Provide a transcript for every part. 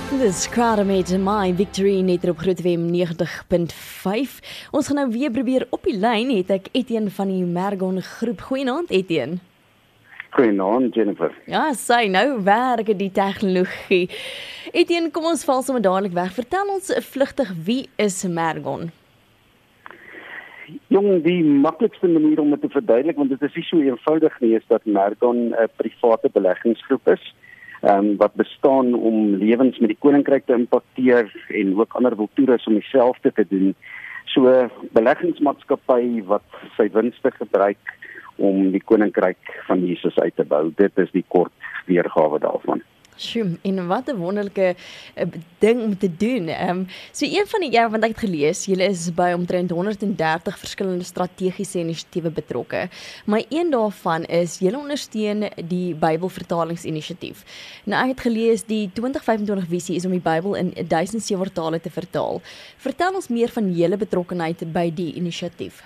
Dis Crowder met My Victory net op Groot FM 90.5. Ons gaan nou weer probeer op die lyn het ek Etienne van die Mergon groep. Goeienaand Etienne. Goeienaand Jennifer. Ja, sy nou werk die tegnologie. Etienne, kom ons val sommer dadelik weg. Vertel ons vlugtig, wie is Mergon? Jong, die maklikste manier om dit te verduidelik, want dit is nie so eenvoudig nie, is dat Mergon 'n private beleggingsgroep is. Wat bestaan om lewens met die koninkryk te impakteer en ook ander wiltoeres om dieselfde te doen. So 'n beleggingsmaatskappy wat sy winste gebruik om die koninkryk van Jesus uit te bou. Dit is die kort weergawe daarvan. Sjoe, en wat 'n wonderlike ding om te doen. So een van die want ek het gelees, julle is by omtrent 130 verskillende strategiese inisiatiewe betrokke. Maar een daarvan is julle ondersteun die Bybelvertalingsinisiatief. Nou ek het gelees die 2025 visie is om die Bybel in 1700 tale te vertaal. Vertel ons meer van julle betrokkenheid by die inisiatief.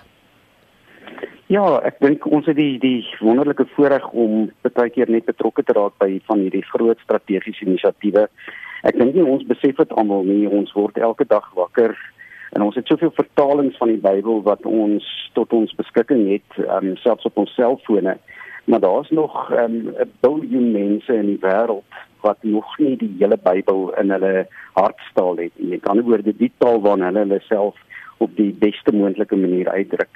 Ja, ek dink ons het die wonderlike voorreg om baie keer net betrokke te raak by van hierdie groot strategiese inisiatiewe. Ek dink nie ons besef dit almal nie. Ons word elke dag wakker en ons het soveel vertalings van die Bybel wat ons tot ons beskikking het, selfs op ons selfone. Maar daar's nog 'n biljoen mense in die wêreld wat nog nie die hele Bybel in hulle hartstaal het nie. Met ander woorde, die taal waarin hulle self op die beste moontlike manier uitdruk.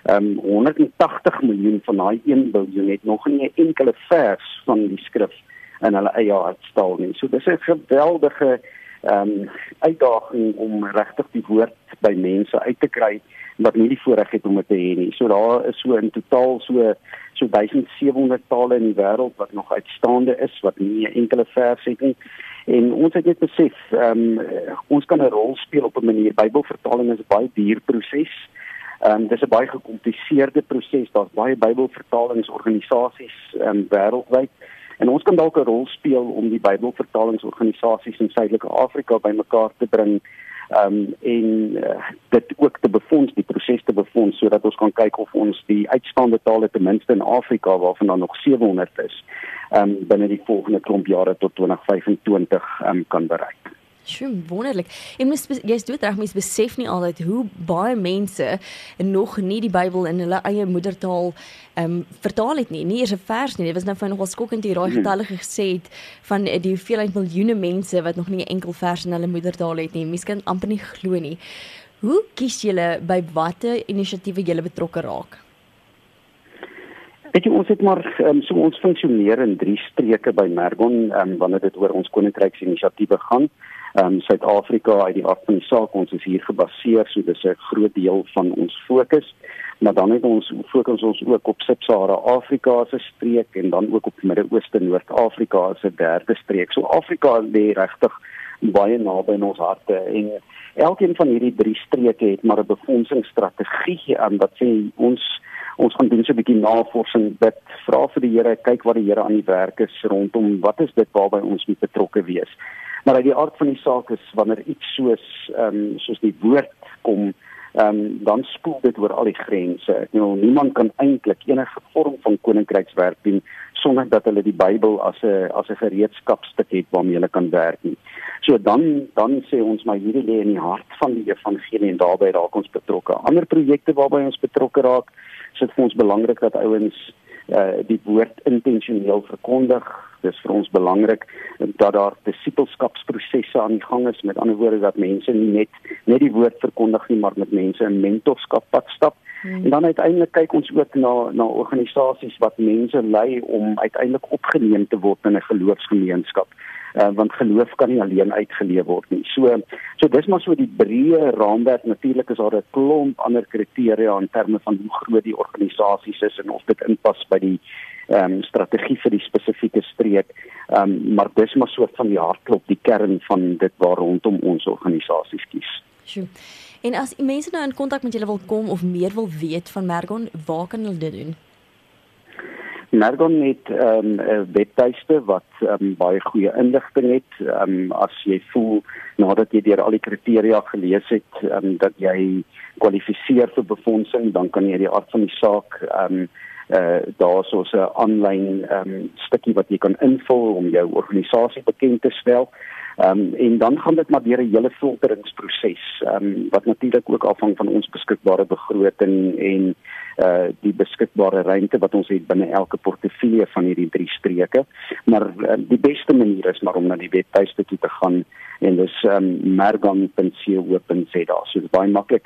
180 miljoen van daai 1 biljoen het nog nie 'n enkele vers van die skrif in hulle eie hartstaal nie. So dis 'n geweldige uitdaging om regtig die woord by mense uit te kry wat nie die voorreg het om dit te hê nie. So daar is so in totaal so 1700 tale in die wêreld wat nog uitstaande is, wat nie 'n enkele vers het nie. En ons het net besef, ons kan 'n rol speel op 'n manier. Bybelvertaling is 'n baie duur proses. Dis 'n baie gekompliseerde proses. Daar's baie Bybelvertalingsorganisasies wêreldwyd. En ons kan dalk 'n rol speel om die Bybelvertalingsorganisasies in Suidelike Afrika bymekaar te bring en dit ook te befonds, die proses te befonds, sodat ons kan kyk of ons die uitstaande tale ten minste in Afrika, waarvan daar nog 700 is, binne die volgende klomp jare tot 2025 kan bereik. Sjoe, wonderlik. En jy's doodreg, mens besef nie altyd hoe baie mense nog nie die Bybel in hulle eie moedertaal vertaal het nie. Nie eers 'n vers nie. Dit was nou vir nogal skokkend hier daai getalle gesê het van die hoeveelheid miljoene mense wat nog nie 'n enkel vers in hulle moedertaal het nie. Mens kan amper nie glo nie. Hoe kies julle by watter inisiatiewe julle betrokke raak? Weet jy, ons het maar, so ons funksioneer in 3 streke by Mergon, wanneer dit oor ons koninkryksinisiatiewe gaan. Suid-Afrika uit die aard van die saak, ons is hier gebaseer, so dis 'n groot deel van ons fokus. Maar dan het ons fokus ons ook op Sub-Sahara Afrika as 'n streek en dan ook op Midde-Ooste Noord-Afrika as 'n derde streek. So Afrika lê regtig baie naby in ons harte en elkeen van hierdie 3 streke het maar 'n befondsingsstrategie wat sê ons gaan doen so 'n bietjie navorsing, dit vra vir die Here, kyk wat die Here aan die werk is rondom wat is dit waarby ons moet betrokke wees. Maar uit die aard van die saak is wanneer iets soos die woord kom, dan spoel dit oor al die grense. Niemand kan eintlik enige vorm van koninkrykswerk doen sonder dat hulle die Bybel as 'n gereedskapstuk het waarmee hulle kan werk nie. So dan sê ons maar hierdie lê in die hart van die evangelie en daarbey raak ons betrokke. Ander projekte waarby ons betrokke raak, is dit vir ons belangrik dat ouens die woord intentioneel verkondig. Dis vir ons belangrik dat daar disipelskapsprosesse aan die gang is. Met ander woorde dat mense nie net die woord verkondig nie, maar met mense 'n mentorskap pad stap. En dan uiteindelik kyk ons ook na organisasies wat mense lei om uiteindelik opgeneem te word in 'n geloofsgemeenskap. Want geloof kan nie alleen uitgeleef word nie. So dis maar so die breë raamwerk. Natuurlik is daar 'n klomp ander kriteria in terme van hoe groot die organisasies is en of dit inpas by die strategie vir die spesifieke streek. Maar dis maar soort van die hartklop, die kern van dit waar rondom ons organisasies kies. Sjoe. En as mense nou in kontak met julle wil kom of meer wil weet van Mergon, waar kan hulle dit doen? Mergon het 'n webtuiste wat baie goeie inligting het. As jy voel nadat jy deur al die kriteria gelees het dat jy kwalifiseer vir befondsing, dan kan jy die aard van die saak daar's ons 'n aanlyn stukkie wat jy kan invul om jou organisasie bekend te stel. En dan gaan dit maar deur 'n hele filteringsproses, wat natuurlik ook afhang van ons beskikbare begroting en die beskikbare ruimte wat ons het binne elke portefeulje van hierdie 3 streke. Maar die beste manier is maar om na die webtuiste toe te gaan en dis mergon.co.za. So dit is baie maklik,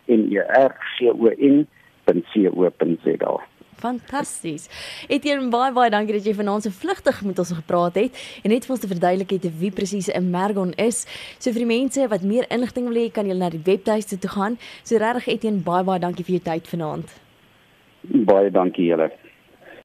mergon.co.za. Fantasties. Etienne, baie dankie dat jy vanaand so vlugtig met ons gepraat het en net vir ons te verduidelik het wie presies 'n Mergon is. So vir die mense wat meer inligting wil hê, kan julle na die webtuiste toe gaan. So regtig Etienne, baie dankie vir jou tyd vanaand. Baie dankie julle.